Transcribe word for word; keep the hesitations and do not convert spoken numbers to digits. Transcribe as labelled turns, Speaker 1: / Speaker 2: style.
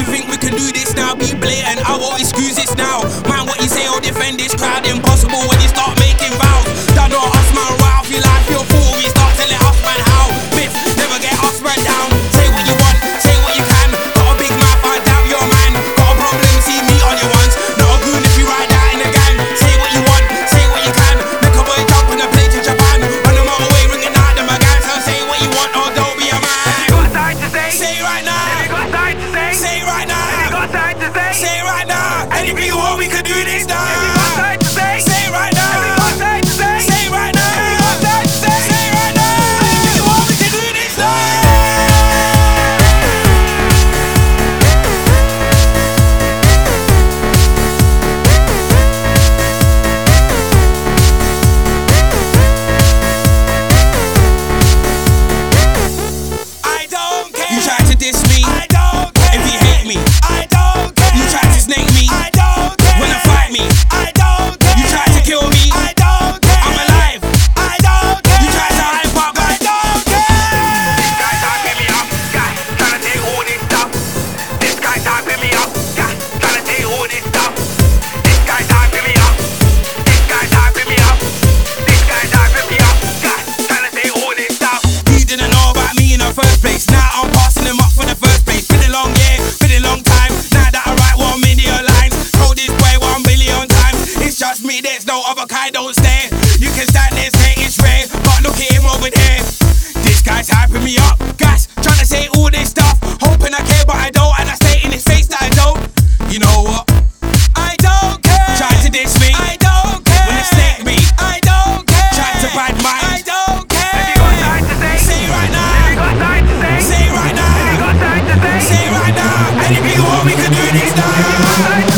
Speaker 1: you think we can do this now? Be blatant, I won't excuse this now. Man, what you say or defend this crowd? Impossible when you start making vows. That don't us man wow, feel like you're fool. We start telling us man how. Myth, never get us spread down. Say what you want, say what you can. Got a big mouth, I doubt your man. Got a problem, see me on your ones. Not a goon if you ride out in the gang. Say what you want, say what you can. Make a boy jump on a plane to Japan. On the motorway ringing out the magan. So say what you want or don't be a man.
Speaker 2: Have you got something to say?
Speaker 1: Say it right now.
Speaker 2: Have you got something to say?
Speaker 1: Say it right now.
Speaker 2: Have you got something to say?
Speaker 1: Say it right now. Anything you want, we can do this now.
Speaker 2: Have you got something to say?
Speaker 1: Say it right now.
Speaker 2: Have you got something to say?
Speaker 1: Say it right now.
Speaker 2: Have you got something to say?
Speaker 1: Say it right now. Anything you want, we can do this now. I don't care. You try to diss me. I don't care. If you hate me. I don't care. You try to snake me. I don't care. Wanna fight me. I don't care. You try to kill me. I don't care. I'm alive. I don't care. You try to hype up. I don't care.
Speaker 2: This guy typing me up, guy, trying to take all this stuff. This guy typing me up, guy, trying to take all this stuff. This guy typing me up, this guy typing me up, this guy typing me up, guy, trying to take all this stuff.
Speaker 1: He didn't know about me in the first place. Now I'm passing him up for the first place. Been a long year, been a long time. Now that I write one million lines, told this boy one billion times. It's just me, there's no other kind, don't stare. You can stand there, say it's rare, but look at him over there. This guy's hyping me up, gas, trying to say all this stuff. Hoping I care, but I don't, and I say in his face that I don't. You know what? I don't care. Try to diss me. I don't care. Wanna snake me. I don't care. Try to bad mind. I don't care.
Speaker 2: Have you got something to say?
Speaker 1: Say it right now.
Speaker 2: Have you got something to say?
Speaker 1: Say it right now.
Speaker 2: Have you got something to say?
Speaker 1: Say it right now. Anything you want, we can do this now.
Speaker 2: Have you got something